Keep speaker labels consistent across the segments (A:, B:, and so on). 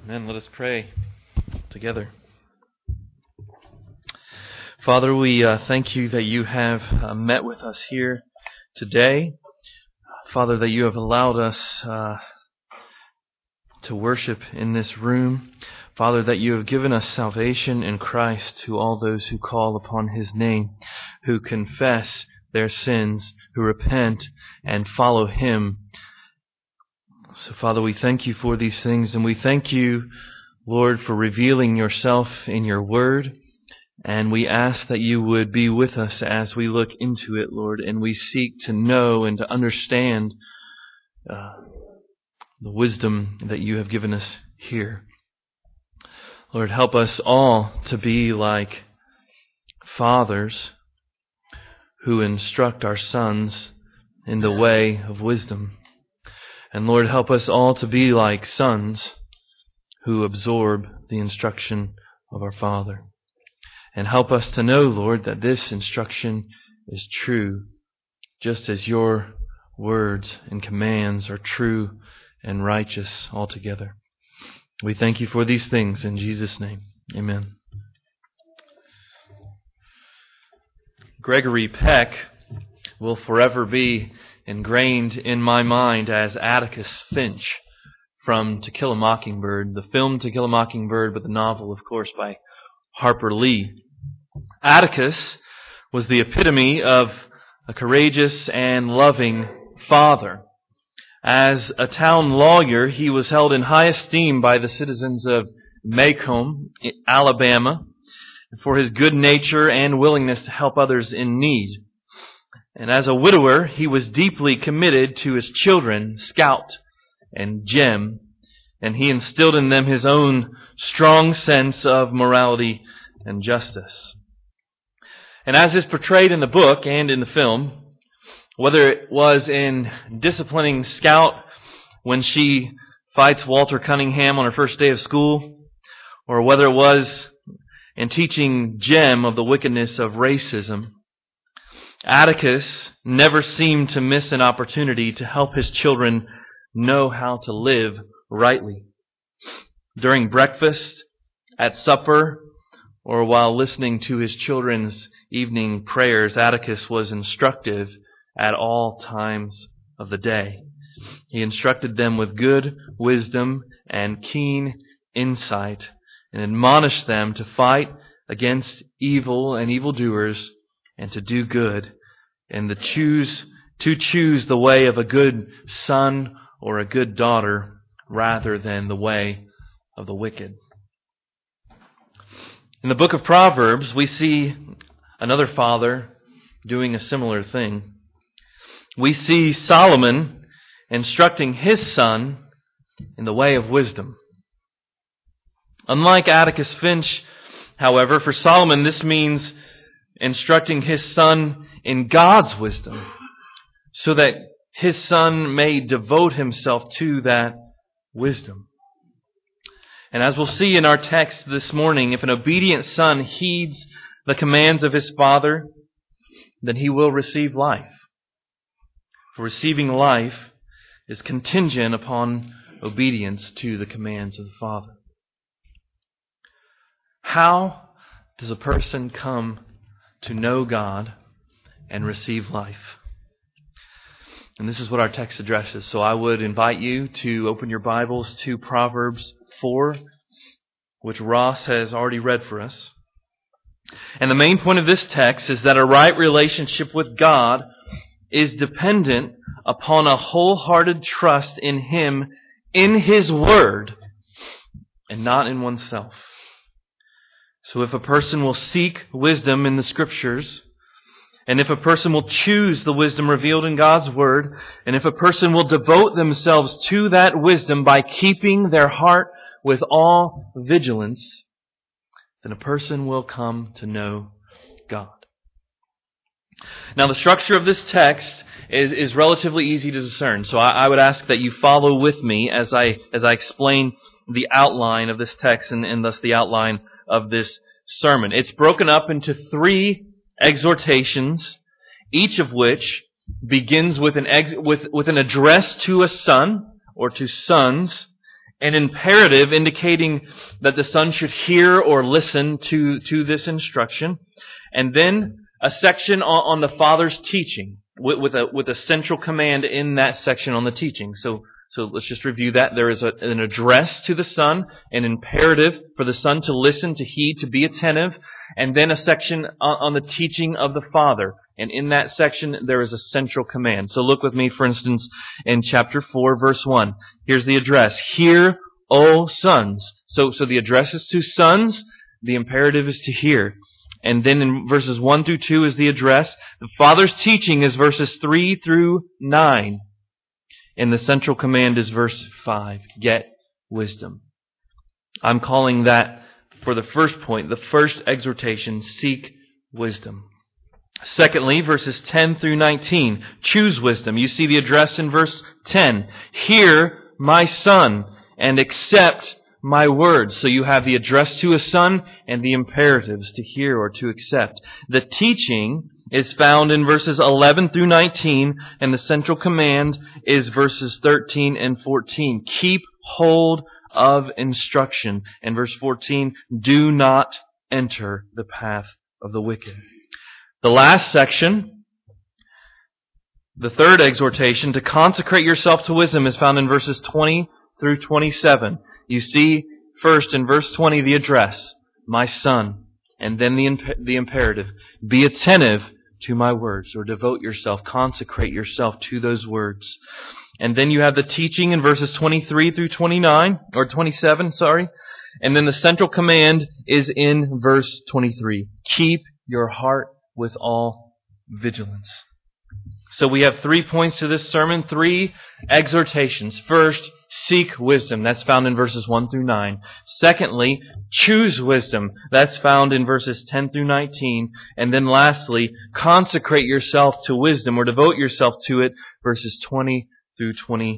A: Amen. Let us pray together. Father, we thank you that you have met with us here today. Father, that you have allowed us to worship in this room. Father, that you have given us salvation in Christ to all those who call upon His name, who confess their sins, who repent and follow Him. So, Father, we thank you for these things, and we thank you, Lord, for revealing yourself in your word. And we ask that you would be with us as we look into it, Lord, and we seek to know and to understand the wisdom that you have given us here. Lord, help us all to be like fathers who instruct our sons in the way of wisdom. And Lord, help us all to be like sons who absorb the instruction of our Father. And help us to know, Lord, that this instruction is true, just as your words and commands are true and righteous altogether. We thank you for these things in Jesus' name. Amen. Gregory Peck will forever be ingrained in my mind as Atticus Finch from To Kill a Mockingbird, the film To Kill a Mockingbird, but the novel, of course, by Harper Lee. Atticus was the epitome of a courageous and loving father. As a town lawyer, he was held in high esteem by the citizens of Macomb, Alabama, for his good nature and willingness to help others in need. And as a widower, he was deeply committed to his children, Scout and Jem, and he instilled in them his own strong sense of morality and justice. And as is portrayed in the book and in the film, whether it was in disciplining Scout when she fights Walter Cunningham on her first day of school, or whether it was in teaching Jem of the wickedness of racism, Atticus never seemed to miss an opportunity to help his children know how to live rightly. During breakfast, at supper, or while listening to his children's evening prayers, Atticus was instructive at all times of the day. He instructed them with good wisdom and keen insight, and admonished them to fight against evil and evildoers, and to do good, and to choose the way of a good son or a good daughter rather than the way of the wicked. In the book of Proverbs, we see another father doing a similar thing. We see Solomon instructing his son in the way of wisdom. Unlike Atticus Finch, however, for Solomon this means instructing his son in God's wisdom, so that his son may devote himself to that wisdom. And as we'll see in our text this morning, if an obedient son heeds the commands of his father, then he will receive life. For receiving life is contingent upon obedience to the commands of the Father. How does a person come to know God and receive life? And this is what our text addresses. So I would invite you to open your Bibles to Proverbs 4, which Ross has already read for us. And the main point of this text is that a right relationship with God is dependent upon a wholehearted trust in Him, in His Word, and not in oneself. So if a person will seek wisdom in the Scriptures, and if a person will choose the wisdom revealed in God's Word, and if a person will devote themselves to that wisdom by keeping their heart with all vigilance, then a person will come to know God. Now, the structure of this text is relatively easy to discern. So I would ask that you follow with me as I explain the outline of this text and thus the outline of this sermon. It's broken up into 3 exhortations, each of which begins with an address to a son or to sons, an imperative indicating that the son should hear or listen to this instruction, and then a section on the father's teaching with a central command in that section on the teaching. So let's just review that. There is an address to the son, an imperative for the son to listen, to heed, to be attentive, and then a section on the teaching of the father. And in that section, there is a central command. So look with me, for instance, in chapter 4, verse 1. Here's the address. Hear, O sons. So the address is to sons. The imperative is to hear. And then in verses 1 through 2 is the address. The father's teaching is verses 3 through 9. And the central command is verse 5. Get wisdom. I'm calling that, for the first point, the first exhortation, seek wisdom. Secondly, verses 10 through 19, choose wisdom. You see the address in verse 10. Hear, my son, and accept my words. So you have the address to a son and the imperatives to hear or to accept. The teaching is found in verses 11 through 19, and the central command is verses 13 and 14. Keep hold of instruction. And verse 14, do not enter the path of the wicked. The last section, the third exhortation, to consecrate yourself to wisdom, is found in verses 20 through 27. You see first in verse 20 the address, my son, and then the imperative, be attentive to my words, or devote yourself, consecrate yourself to those words. And then you have the teaching in verses 23 through 29, or 27, sorry. And then the central command is in verse 23. Keep your heart with all vigilance. So we have 3 points to this sermon, 3 exhortations. First, seek wisdom. That's found in verses 1 through 9. Secondly, choose wisdom. That's found in verses 10 through 19. And then lastly, consecrate yourself to wisdom, or devote yourself to it, verses 20 through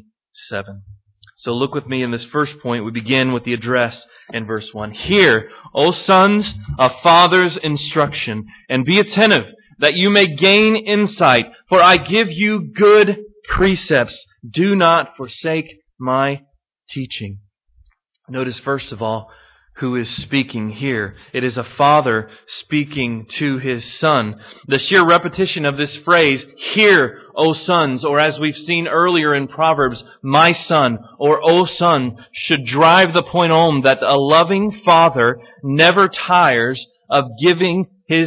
A: 27. So look with me in this first point. We begin with the address in verse 1. Hear, O sons, a father's instruction, and be attentive, that you may gain insight. For I give you good precepts. Do not forsake my teaching. Notice first of all who is speaking here. It is a father speaking to his son. The sheer repetition of this phrase, hear, O sons, or as we've seen earlier in Proverbs, my son, or O son, should drive the point home that a loving father never tires of giving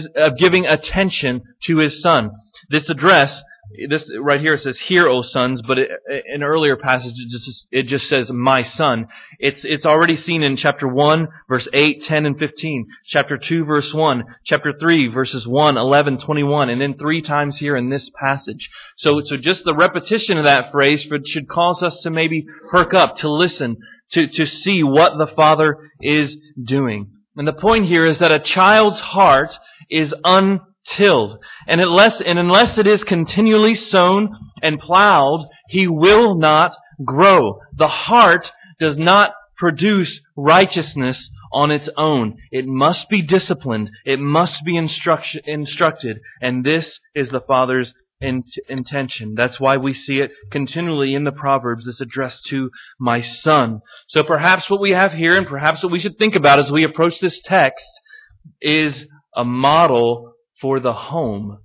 A: attention to his son. This address, this right here, it says, hear, O sons, but in earlier passages, it just says, my son. It's already seen in chapter 1, verse 8, 10, and 15. Chapter 2, verse 1. Chapter 3, verses 1, 11, 21. And then 3 times here in this passage. So just the repetition of that phrase should cause us to maybe perk up, to listen, to see what the Father is doing. And the point here is that a child's heart is untilled. And unless it is continually sown and plowed, he will not grow. The heart does not produce righteousness on its own. It must be disciplined. It must be instructed. And this is the Father's intention. That's why we see it continually in the Proverbs, this address to my son. So perhaps what we have here, and perhaps what we should think about as we approach this text, is a model for the home.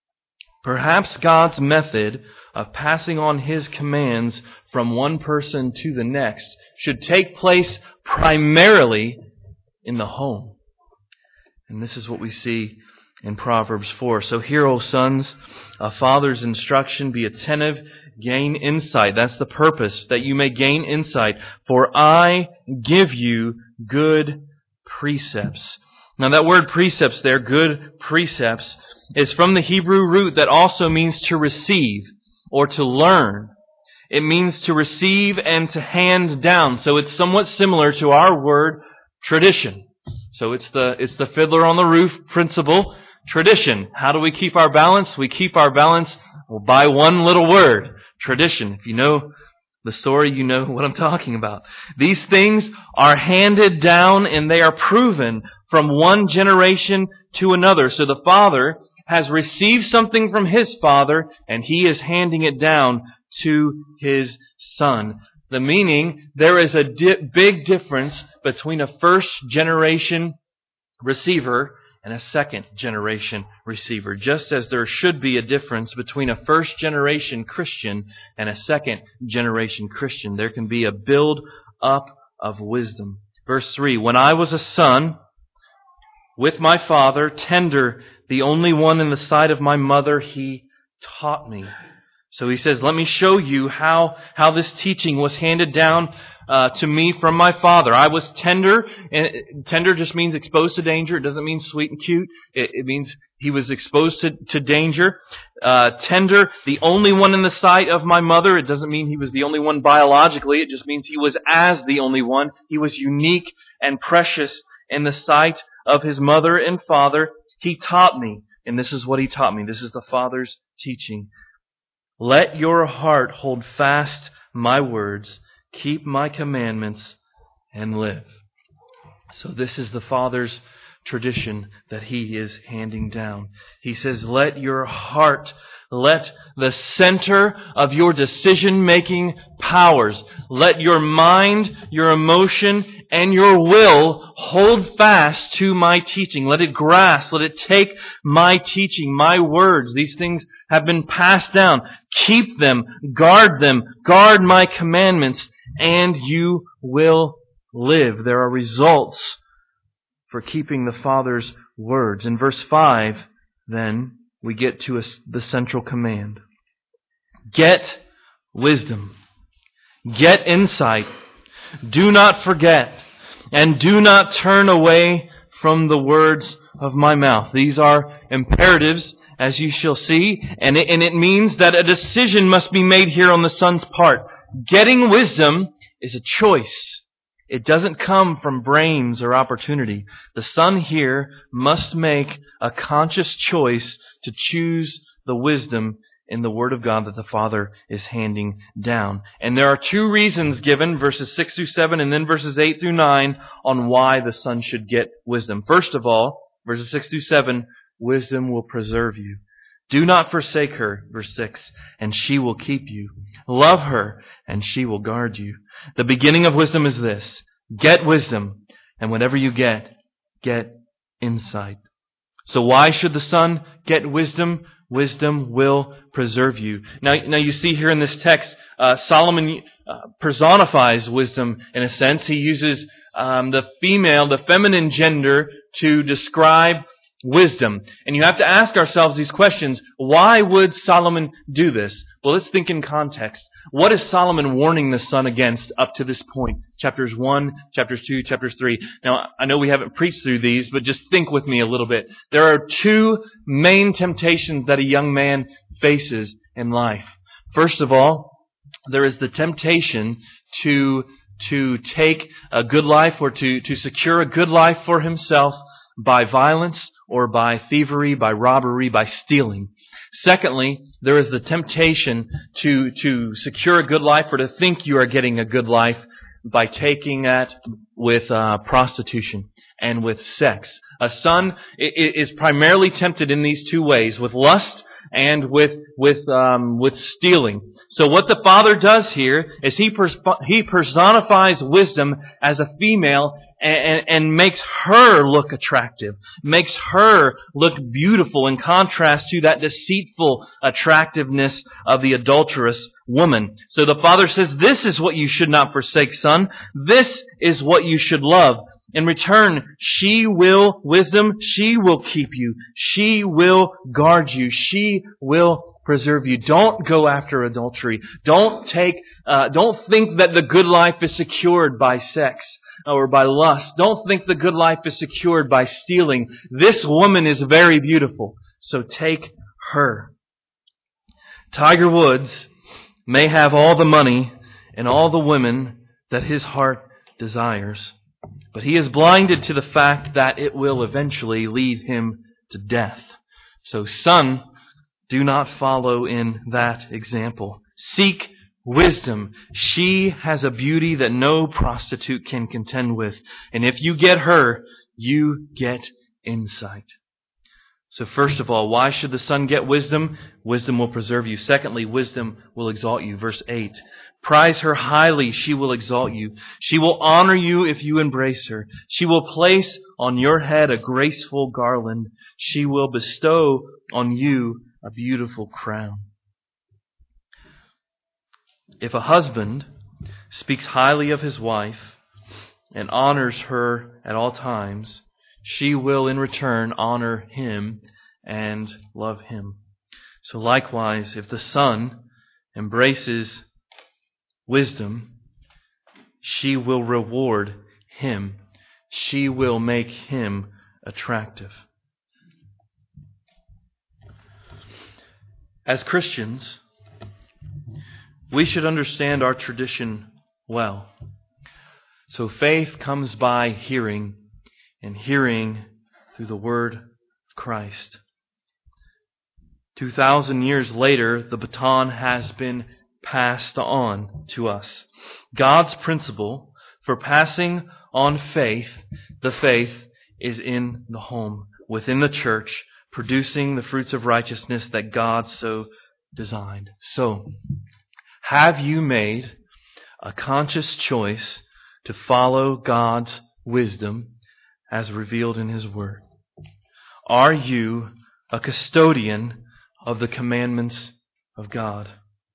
A: Perhaps God's method of passing on His commands from one person to the next should take place primarily in the home. And this is what we see in Proverbs 4. So hear, O sons, a father's instruction, be attentive, gain insight. That's the purpose, that you may gain insight. For I give you good precepts. Now that word precepts there, good precepts, is from the Hebrew root that also means to receive or to learn. It means to receive and to hand down. So it's somewhat similar to our word tradition. So it's the fiddler on the roof principle. Tradition. How do we keep our balance? We keep our balance by one little word. Tradition. If you know the story, you know what I'm talking about. These things are handed down and they are proven from one generation to another. So the father has received something from his father and he is handing it down to his son. The meaning, there is a big difference between a first-generation receiver and a second-generation receiver. Just as there should be a difference between a first-generation Christian and a second-generation Christian. There can be a build-up of wisdom. Verse 3, when I was a son with my father, tender, the only one in the sight of my mother, he taught me. So he says, let me show you how this teaching was handed down to me from my father. I was tender, and tender just means exposed to danger. It doesn't mean sweet and cute. It means he was exposed to danger. Tender, the only one in the sight of my mother. It doesn't mean he was the only one biologically. It just means he was as the only one. He was unique and precious in the sight of his mother and father. He taught me, and this is what he taught me. This is the Father's teaching. Let your heart hold fast my words, keep my commandments, and live. So this is the Father's tradition that he is handing down. He says, let your heart, let the center of your decision-making powers, let your mind, your emotion, and your will hold fast to my teaching. Let it grasp, let it take my teaching, my words. These things have been passed down. Keep them, guard my commandments, and you will live. There are results for keeping the Father's words. In verse 5, then, we get to the central command. Get wisdom. Get insight. Do not forget, and do not turn away from the words of my mouth. These are imperatives, as you shall see, and it means that a decision must be made here on the Son's part. Getting wisdom is a choice. It doesn't come from brains or opportunity. The Son here must make a conscious choice to choose the wisdom in the Word of God that the Father is handing down. And there are two reasons given, verses 6 through 7 and then verses 8 through 9, on why the Son should get wisdom. First of all, verses 6 through 7, wisdom will preserve you. Do not forsake her, verse 6, and she will keep you. Love her, and she will guard you. The beginning of wisdom is this: get wisdom, and whatever you get insight. So why should the Son get wisdom? Wisdom will preserve you. Now you see here in this text, Solomon personifies wisdom in a sense. He uses the feminine gender to describe wisdom. And you have to ask ourselves these questions. Why would Solomon do this? Well, let's think in context. What is Solomon warning the Son against up to this point? Chapters 1, chapters 2, chapters 3. Now, I know we haven't preached through these, but just think with me a little bit. There are two main temptations that a young man faces in life. First of all, there is the temptation to take a good life or to secure a good life for himself by violence or by thievery, by robbery, by stealing. Secondly, there is the temptation to secure a good life or to think you are getting a good life by taking that with prostitution and with sex. A son is primarily tempted in these two ways, with lust and with stealing. So what the Father does here is he personifies wisdom as a female and makes her look attractive, makes her look beautiful in contrast to that deceitful attractiveness of the adulterous woman. So the Father says, this is what you should not forsake, son. This is what you should love. In return, she will keep you. She will guard you. She will preserve you. Don't go after adultery. Don't think that the good life is secured by sex or by lust. Don't think the good life is secured by stealing. This woman is very beautiful, so take her. Tiger Woods may have all the money and all the women that his heart desires, but he is blinded to the fact that it will eventually lead him to death. So, son, do not follow in that example. Seek wisdom. She has a beauty that no prostitute can contend with. And if you get her, you get insight. So first of all, why should the son get wisdom? Wisdom will preserve you. Secondly, wisdom will exalt you. Verse 8. Prize her highly, she will exalt you. She will honor you if you embrace her. She will place on your head a graceful garland. She will bestow on you a beautiful crown. If a husband speaks highly of his wife and honors her at all times, she will in return honor him and love him. So likewise, if the son embraces wisdom, she will reward him. She will make him attractive. As Christians, we should understand our tradition well. So faith comes by hearing, and hearing through the word of Christ. 2,000 years later, the baton has been passed on to us. God's principle for passing on faith, the faith is in the home, within the church, producing the fruits of righteousness that God so designed. So, have you made a conscious choice to follow God's wisdom as revealed in His Word? Are you a custodian of the commandments of God?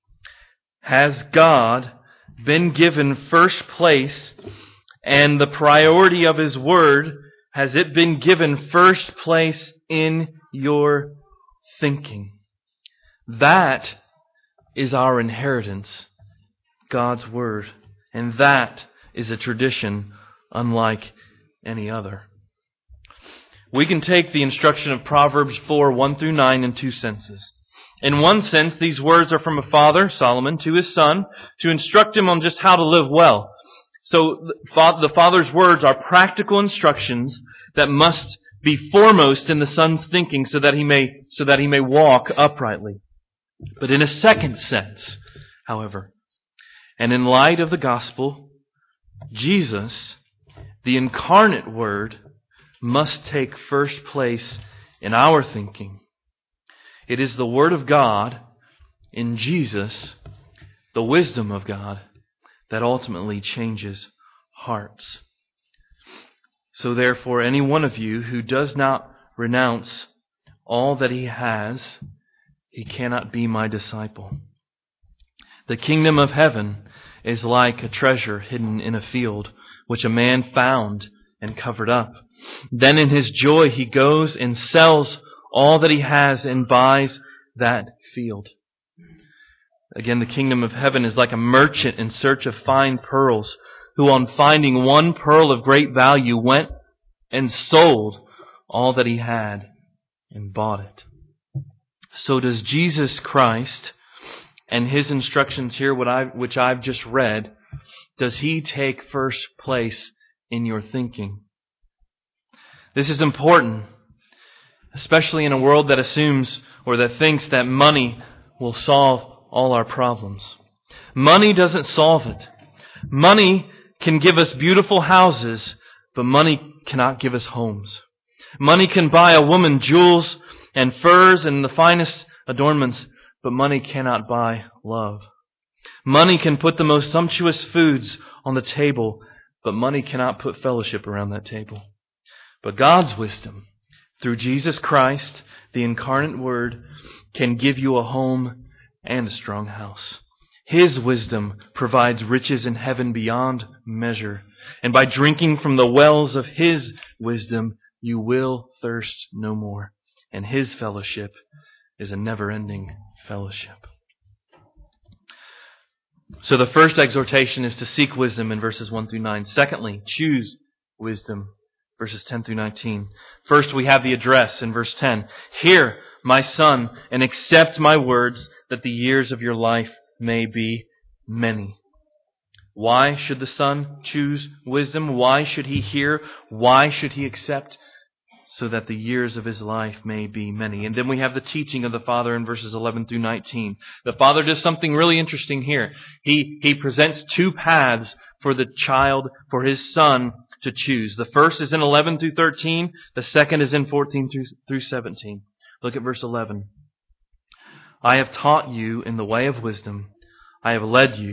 A: Has God been given first place, and the priority of His Word, has it been given first place in your thinking? That is our inheritance, God's Word. And that is a tradition unlike any other. We can take the instruction of Proverbs 4, 1 through 9 in two senses. In one sense, these words are from a father, Solomon, to his son, to instruct him on just how to live well. So the father's words are practical instructions that must be foremost in the son's thinking so that he may walk uprightly. But in a second sense, however, and in light of the gospel, Jesus, the incarnate Word, must take first place in our thinking. It is the Word of God in Jesus, the wisdom of God, that ultimately changes hearts. So therefore, any one of you who does not renounce all that he has, he cannot be my disciple. The kingdom of heaven is like a treasure hidden in a field, which a man found and covered up. Then in his joy he goes and sells all that he has and buys that field. Again, the kingdom of heaven is like a merchant in search of fine pearls, who on finding one pearl of great value went and sold all that he had and bought it. So does Jesus Christ and His instructions here, which I've just read, does He take first place in your thinking? This is important, especially in a world that assumes or that thinks that money will solve all our problems. Money doesn't solve it. Money can give us beautiful houses, but money cannot give us homes. Money can buy a woman jewels and furs and the finest adornments, but money cannot buy love. Money can put the most sumptuous foods on the table, but money cannot put fellowship around that table. But God's wisdom, through Jesus Christ, the incarnate Word, can give you a home and a strong house. His wisdom provides riches in heaven beyond measure. And by drinking from the wells of His wisdom, you will thirst no more. And His fellowship is a never-ending fellowship. So the first exhortation is to seek wisdom in verses 1 through 9. Secondly, choose wisdom, verses 10 through 19. First, we have the address in verse 10. Hear, my son, and accept my words, that the years of your life may be many. Why should the son choose wisdom? Why should he hear? Why should he accept? So that the years of his life may be many. And then we have the teaching of the Father in verses 11 through 19. The Father does something really interesting here. He presents two paths for the child, for his son to choose. The first is in 11 through 13. The second is in 14 through 17. Look at verse 11. I have taught you in the way of wisdom. I have led you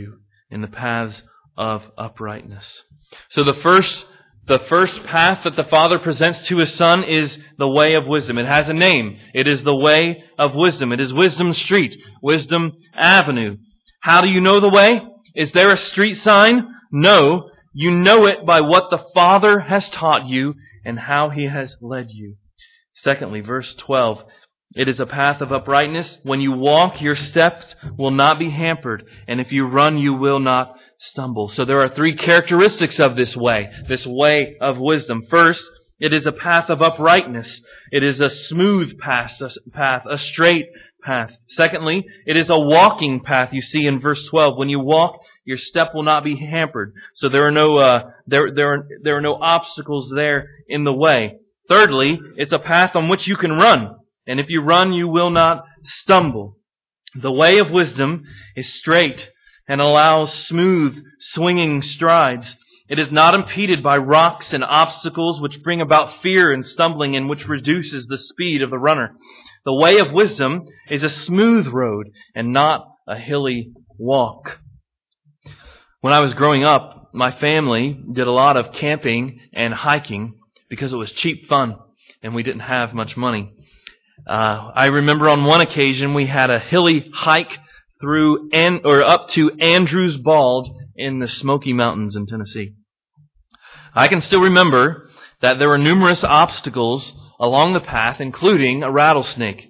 A: in the paths of uprightness. So the first path that the Father presents to His Son is the way of wisdom. It has a name. It is the way of wisdom. It is Wisdom Street, Wisdom Avenue. How do you know the way? Is there a street sign? No. You know it by what the Father has taught you and how He has led you. Secondly, verse 12. It is a path of uprightness. When you walk, your steps will not be hampered. And if you run, you will not stumble. So there are three characteristics of this way of wisdom. First, it is a path of uprightness. It is a smooth path, a straight path. Secondly, it is a walking path. You see in verse 12, when you walk, your step will not be hampered. So there are no obstacles there in the way. Thirdly, it's a path on which you can run. And if you run, you will not stumble. The way of wisdom is straight and allows smooth, swinging strides. It is not impeded by rocks and obstacles which bring about fear and stumbling and which reduces the speed of the runner. The way of wisdom is a smooth road and not a hilly walk. When I was growing up, my family did a lot of camping and hiking because it was cheap fun and we didn't have much money. I remember on one occasion we had a hilly hike up to Andrews Bald in the Smoky Mountains in Tennessee. I can still remember that there were numerous obstacles along the path, including a rattlesnake,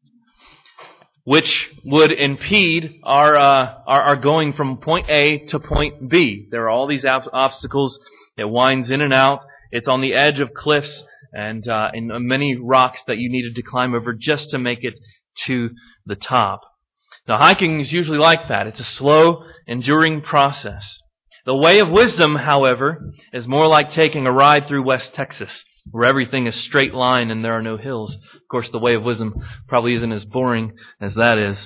A: which would impede our going from point A to point B. There are all these obstacles. It winds in and out. It's on the edge of cliffs and many rocks that you needed to climb over just to make it to the top. Now, hiking is usually like that. It's a slow, enduring process. The way of wisdom, however, is more like taking a ride through West Texas, where everything is straight line and there are no hills. Of course, the way of wisdom probably isn't as boring as that is.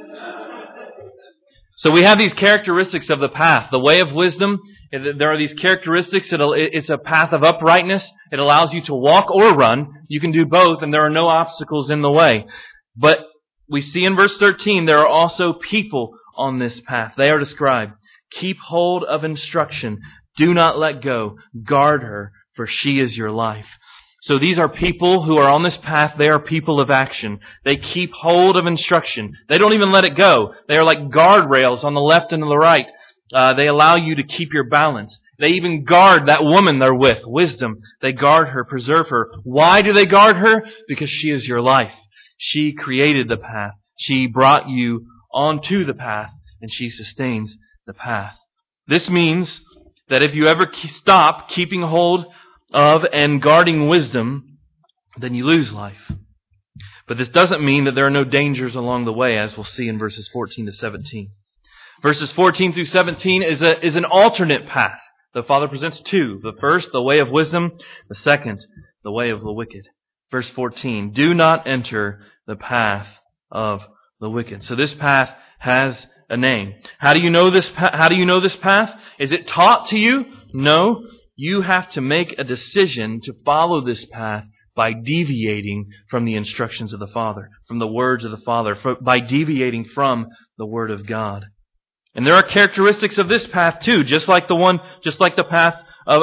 A: So we have these characteristics of the path. The way of wisdom, there are these characteristics. It's a path of uprightness. It allows you to walk or run. You can do both, and there are no obstacles in the way. But we see in verse 13, there are also people on this path. They are described. Keep hold of instruction. Do not let go. Guard her, for she is your life. So these are people who are on this path. They are people of action. They keep hold of instruction. They don't even let it go. They are like guardrails on the left and the right. They allow you to keep your balance. They even guard that woman they're with, wisdom. They guard her, preserve her. Why do they guard her? Because she is your life. She created the path. She brought you onto the path, and she sustains the path. This means that if you ever stop keeping hold of and guarding wisdom, then you lose life. But this doesn't mean that there are no dangers along the way, as we'll see in verses 14 to 17. Verses 14 through 17 is an alternate path. The Father presents two. The first, the way of wisdom. The second, the way of the wicked. Verse 14, do not enter the path of the wicked. So this path has a name. How do you know this path? Is it taught to you? No. You have to make a decision to follow this path by deviating from the instructions of the Father, from the words of the Father, by deviating from the Word of God. And there are characteristics of this path too, just like the path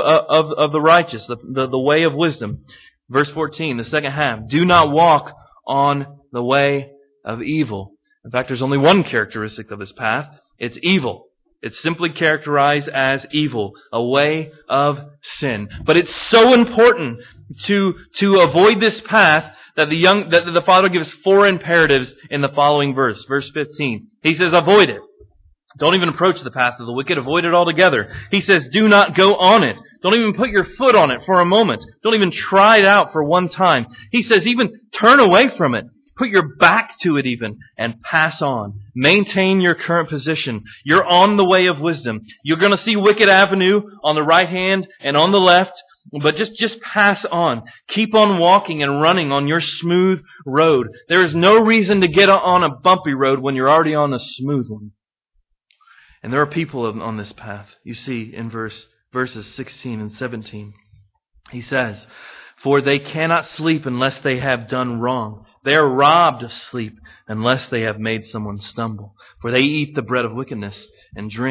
A: of the righteous, the way of wisdom. Verse 14, the second half, do not walk on the way of evil. In fact, there's only one characteristic of this path. It's evil. It's simply characterized as evil, a way of sin. But it's so important to avoid this path that the Father gives four imperatives in the following verse. Verse 15. He says, avoid it. Don't even approach the path of the wicked. Avoid it altogether. He says, do not go on it. Don't even put your foot on it for a moment. Don't even try it out for one time. He says, even turn away from it. Put your back to it even and pass on. Maintain your current position. You're on the way of wisdom. You're going to see Wicked Avenue on the right hand and on the left, but just pass on. Keep on walking and running on your smooth road. There is no reason to get on a bumpy road when you're already on a smooth one. And there are people on this path. You see in verses 16 and 17. He says, for they cannot sleep unless they have done wrong. They are robbed of sleep unless they have made someone stumble. For they eat the bread of wickedness and drink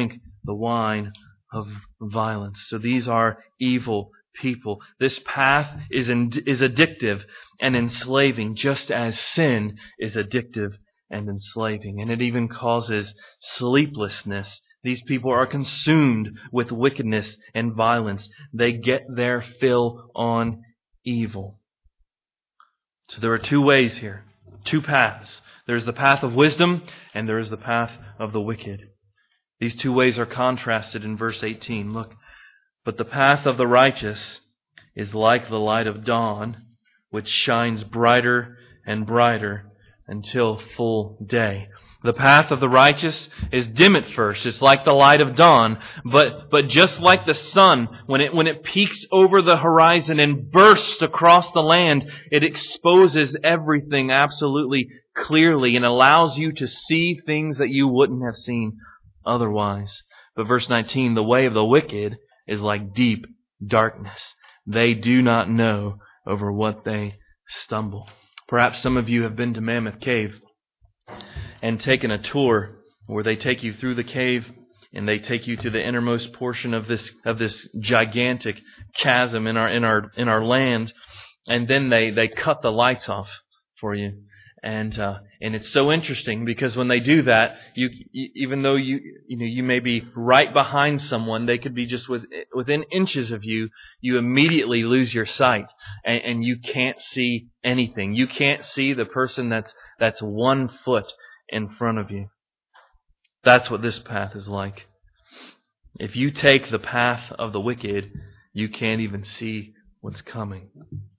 A: the wine of violence. So these are evil people. This path is addictive and enslaving, just as sin is addictive and enslaving. And it even causes sleeplessness. These people are consumed with wickedness and violence. They get their fill on evil. So there are two ways here, two paths. There's the path of wisdom and there is the path of the wicked. These two ways are contrasted in verse 18. Look, but the path of the righteous is like the light of dawn, which shines brighter and brighter until full day. The path of the righteous is dim at first. It's like the light of dawn. But just like the sun, when it peaks over the horizon and bursts across the land, it exposes everything absolutely clearly and allows you to see things that you wouldn't have seen otherwise. But verse 19, the way of the wicked is like deep darkness. They do not know over what they stumble. Perhaps some of you have been to Mammoth Cave and taken a tour where they take you through the cave and they take you to the innermost portion of this gigantic chasm in our land, and then they cut the lights off for you. And it's so interesting because when they do that, even though you may be right behind someone, they could be just within inches of you. You immediately lose your sight, and you can't see anything. You can't see the person that's 1 foot in front of you. That's what this path is like. If you take the path of the wicked, you can't even see what's coming.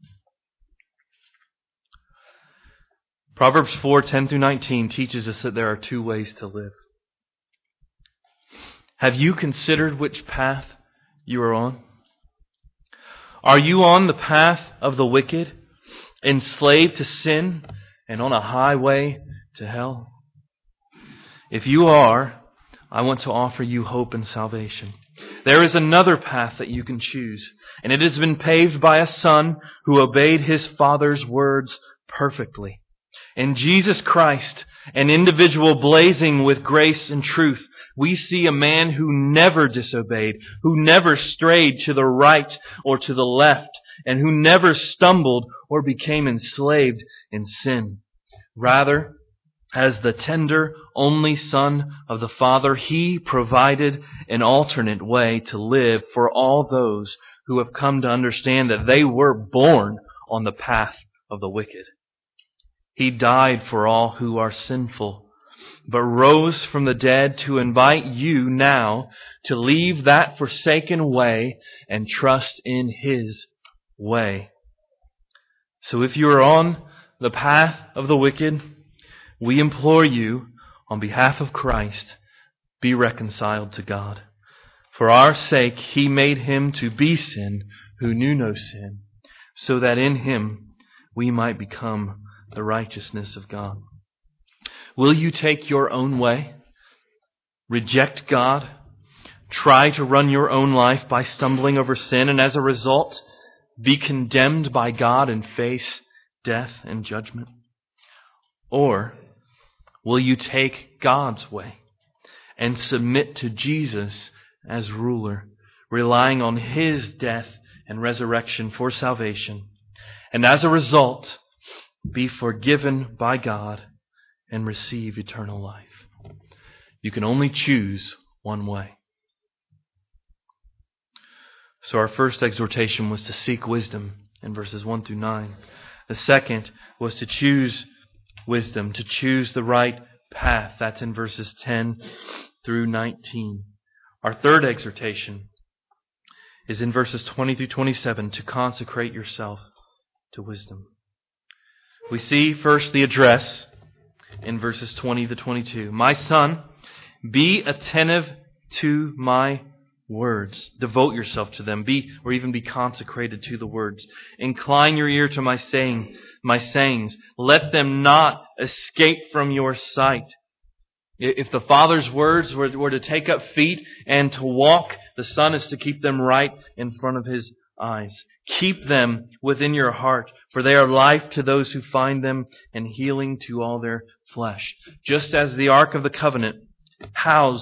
A: Proverbs 4:10-19 teaches us that there are two ways to live. Have you considered which path you are on? Are you on the path of the wicked, enslaved to sin, and on a highway to hell? If you are, I want to offer you hope and salvation. There is another path that you can choose, and it has been paved by a son who obeyed his Father's words perfectly. In Jesus Christ, an individual blazing with grace and truth, we see a man who never disobeyed, who never strayed to the right or to the left, and who never stumbled or became enslaved in sin. Rather, as the tender, only Son of the Father, He provided an alternate way to live for all those who have come to understand that they were born on the path of the wicked. He died for all who are sinful, but rose from the dead to invite you now to leave that forsaken way and trust in His way. So if you are on the path of the wicked, we implore you, on behalf of Christ, be reconciled to God. For our sake, He made Him to be sin who knew no sin, so that in Him we might become the righteousness of God. Will you take your own way? Reject God? Try to run your own life by stumbling over sin, and as a result, be condemned by God and face death and judgment? Or will you take God's way and submit to Jesus as ruler, relying on His death and resurrection for salvation, and as a result, be forgiven by God and receive eternal life? You can only choose one way. So our first exhortation was to seek wisdom in verses 1-9. The second was to choose wisdom, to choose the right path. That's in verses 10-19. Our third exhortation is in verses 20-27, to consecrate yourself to wisdom. We see first the address in verses 20-22. My son, be attentive to my words. Devote yourself to them. Be consecrated to the words. Incline your ear to my sayings. Let them not escape from your sight. If the Father's words were to take up feet and to walk, the Son is to keep them right in front of His eyes. Keep them within your heart, for they are life to those who find them and healing to all their flesh. Just as the Ark of the Covenant housed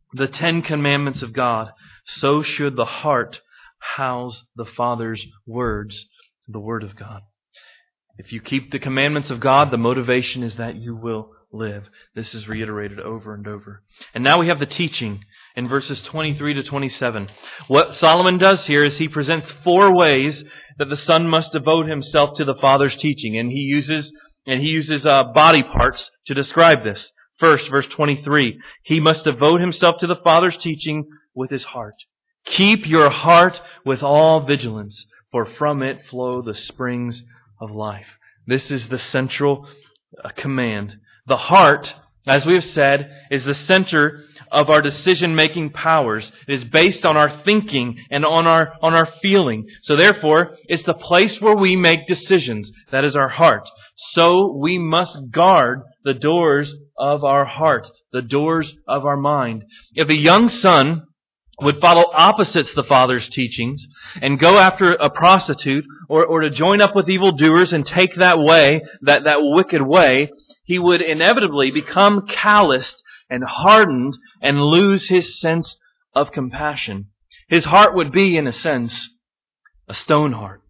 A: the 10 commandments of God, so should the heart house the Father's words, the Word of God. If you keep the commandments of God, the motivation is that you will live. This is reiterated over and over. And now we have the teaching in verses 23 to 27. What Solomon does here is he presents 4 ways that the son must devote himself to the Father's teaching. And he uses body parts to describe this. First, verse 23, he must devote himself to the Father's teaching with his heart. Keep your heart with all vigilance, for from it flow the springs of life. This is the central command. The heart, as we have said, is the center of our decision-making powers. It is based on our thinking and on our feeling. So therefore, it's the place where we make decisions. That is our heart. So we must guard the doors of our heart, the doors of our mind. If a young son would follow opposites the Father's teachings and go after a prostitute or to join up with evildoers and take that way, that wicked way, he would inevitably become calloused and hardened and lose his sense of compassion. His heart would be, in a sense, a stone heart.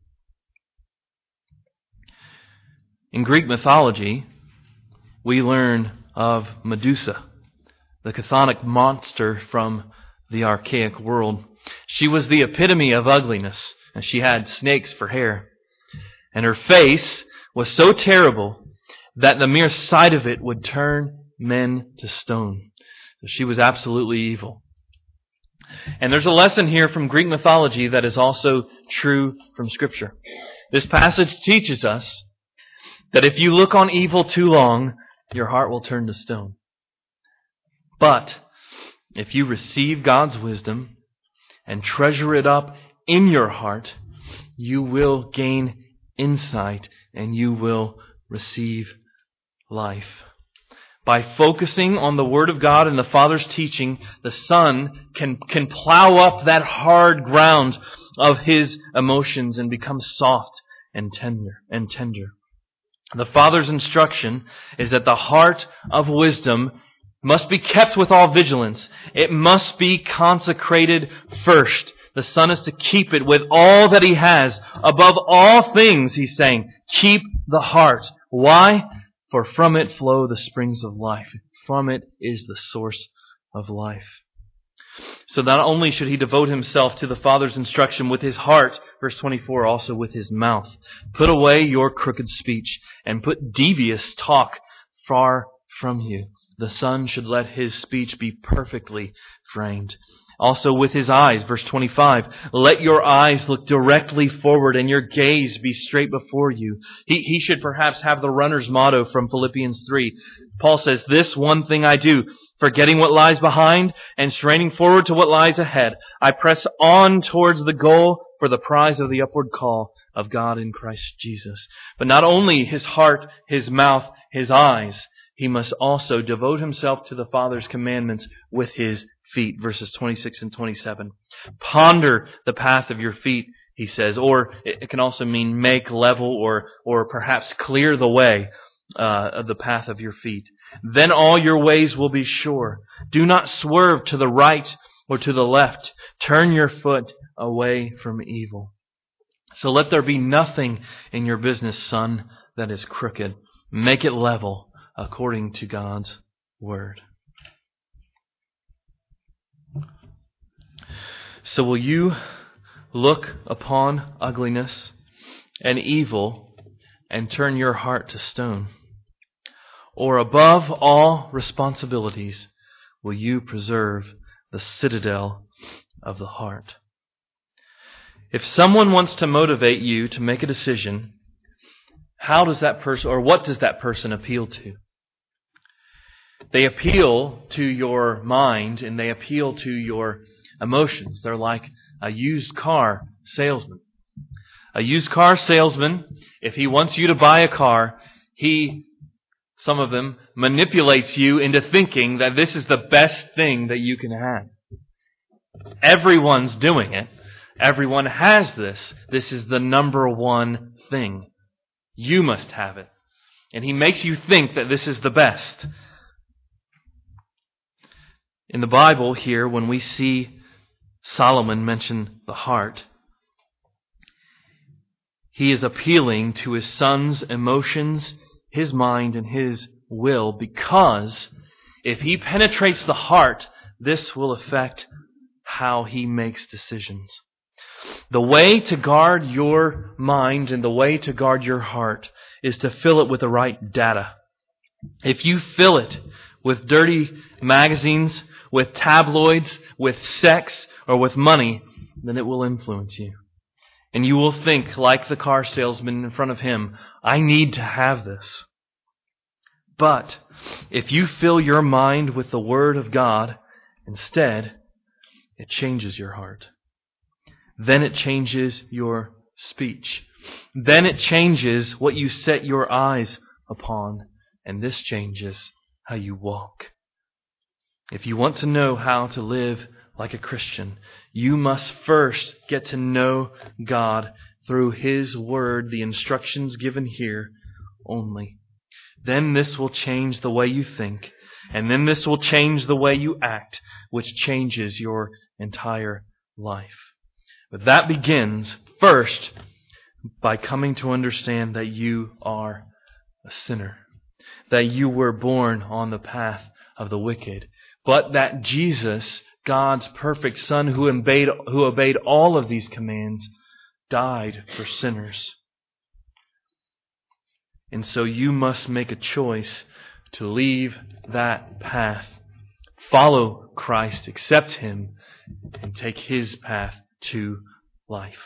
A: In Greek mythology, we learn of Medusa, the chthonic monster from the archaic world. She was the epitome of ugliness, and she had snakes for hair. And her face was so terrible that the mere sight of it would turn men to stone. She was absolutely evil. And there's a lesson here from Greek mythology that is also true from Scripture. This passage teaches us that if you look on evil too long, your heart will turn to stone. But if you receive God's wisdom and treasure it up in your heart, you will gain insight and you will receive life. By focusing on the Word of God and the Father's teaching, the Son can plow up that hard ground of his emotions and become soft and tender. The Father's instruction is that the heart of wisdom must be kept with all vigilance. It must be consecrated first. The Son is to keep it with all that he has. Above all things, he's saying, keep the heart. Why? For from it flow the springs of life. From it is the source of life. So not only should he devote himself to the Father's instruction with his heart, verse 24, also with his mouth. Put away your crooked speech and put devious talk far from you. The Son should let his speech be perfectly framed. Also with his eyes, verse 25, let your eyes look directly forward and your gaze be straight before you. He should perhaps have the runner's motto from Philippians 3. Paul says, this one thing I do, forgetting what lies behind and straining forward to what lies ahead. I press on towards the goal for the prize of the upward call of God in Christ Jesus. But not only his heart, his mouth, his eyes, he must also devote himself to the Father's commandments with his feet, verses 26 and 27. Ponder the path of your feet, he says, or it can also mean make level or perhaps clear the way of the path of your feet. Then all your ways will be sure. Do not swerve to the right or to the left. Turn your foot away from evil. So let there be nothing in your business, son, that is crooked. Make it level according to God's word. So will you look upon ugliness and evil and turn your heart to stone? Or above all responsibilities, will you preserve the citadel of the heart? If someone wants to motivate you to make a decision, how does that person, or what does that person appeal to? They appeal to your mind and they appeal to your emotions. They're like a used car salesman. A used car salesman, if he wants you to buy a car, some of them, manipulates you into thinking that this is the best thing that you can have. Everyone's doing it. Everyone has this. This is the number one thing. You must have it. And he makes you think that this is the best. In the Bible here, when we see Solomon mention the heart, he is appealing to his son's emotions, his mind, and his will, because if he penetrates the heart, this will affect how he makes decisions. The way to guard your mind and the way to guard your heart is to fill it with the right data. If you fill it with dirty magazines, with tabloids, with sex, or with money, then it will influence you. And you will think, like the car salesman in front of him, I need to have this. But if you fill your mind with the Word of God instead, it changes your heart. Then it changes your speech. Then it changes what you set your eyes upon. And this changes how you walk. If you want to know how to live like a Christian, you must first get to know God through His Word, the instructions given here only. Then this will change the way you think, and then this will change the way you act, which changes your entire life. But that begins first by coming to understand that you are a sinner, that you were born on the path of the wicked, but that Jesus, God's perfect Son, who obeyed all of these commands, died for sinners. And so you must make a choice to leave that path, follow Christ, accept Him, and take His path to life.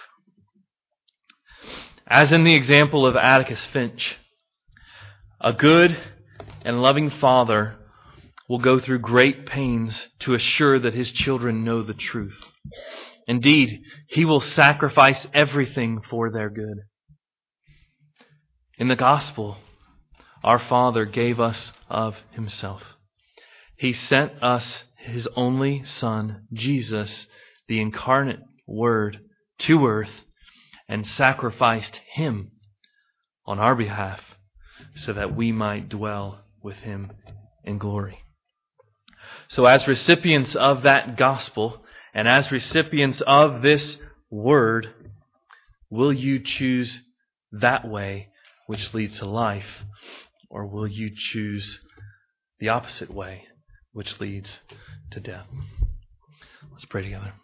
A: As in the example of Atticus Finch, a good and loving father will go through great pains to assure that his children know the truth. Indeed, he will sacrifice everything for their good. In the gospel, our Father gave us of Himself. He sent us His only Son, Jesus, the incarnate Word, to earth and sacrificed Him on our behalf so that we might dwell with Him in glory. So as recipients of that gospel and as recipients of this Word, will you choose that way which leads to life, or will you choose the opposite way which leads to death? Let's pray together.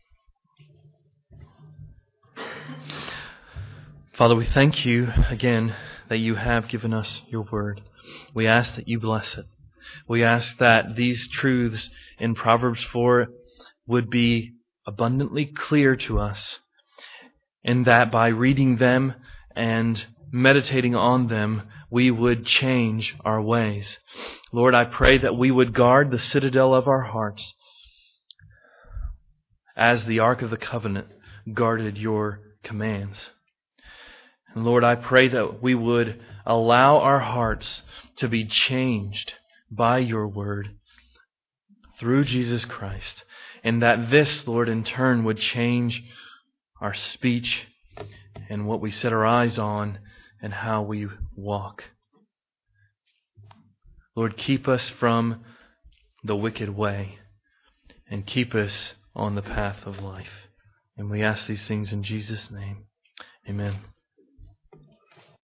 A: Father, we thank You again that You have given us Your Word. We ask that You bless it. We ask that these truths in Proverbs 4 would be abundantly clear to us, and that by reading them and meditating on them, we would change our ways. Lord, I pray that we would guard the citadel of our hearts as the Ark of the Covenant guarded Your commands. And Lord, I pray that we would allow our hearts to be changed by Your Word through Jesus Christ, and that this, Lord, in turn would change our speech and what we set our eyes on and how we walk. Lord, keep us from the wicked way and keep us on the path of life. And we ask these things in Jesus' name. Amen.